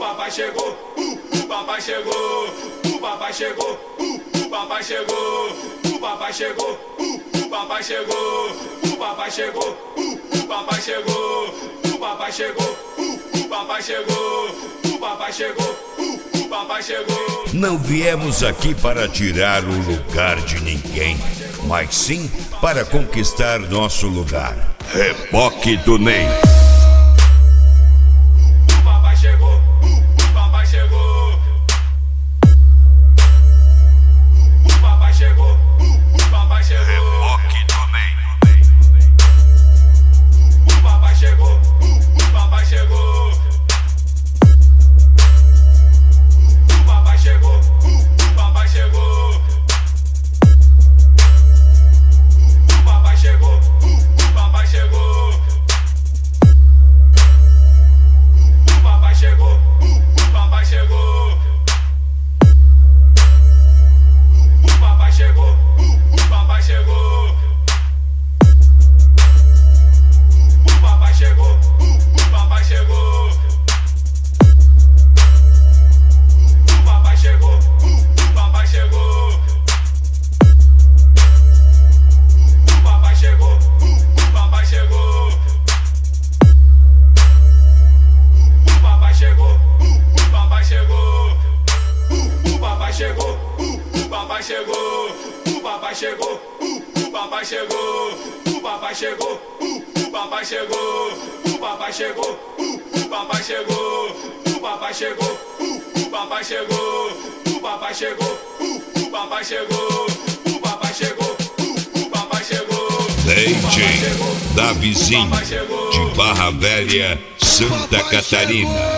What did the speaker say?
papai chegou, o papai chegou, o papai chegou, o papai chegou, o papai chegou, o papai chegou, o papai chegou, o papai chegou, o papai chegou, o papai chegou, o papai chegou, o papai chegou. Não viemos aqui para tirar o lugar de ninguém, mas sim para conquistar nosso lugar. Reboque do Ney. O papai chegou, o papai chegou. O papai chegou, o papai chegou. Reboque do Ney. O papai chegou, o papai chegou. O papai chegou, o papai chegou. O papai chegou, o papai chegou. O papai chegou, o papai chegou. O papai chegou, o papai chegou. O papai chegou, o papai chegou. O papai chegou, o papai chegou. O papai chegou, o papai chegou. O papai chegou, o papai chegou. O papai chegou, o papai chegou. O papai chegou, o papai chegou. O papai chegou, o papai chegou. O papai chegou, o papai chegou. O papai chegou, o papai chegou. O papai chegou, o papai chegou. O papai chegou, o papai chegou. DJ Davizinho, de Barra Velha, Santa Catarina.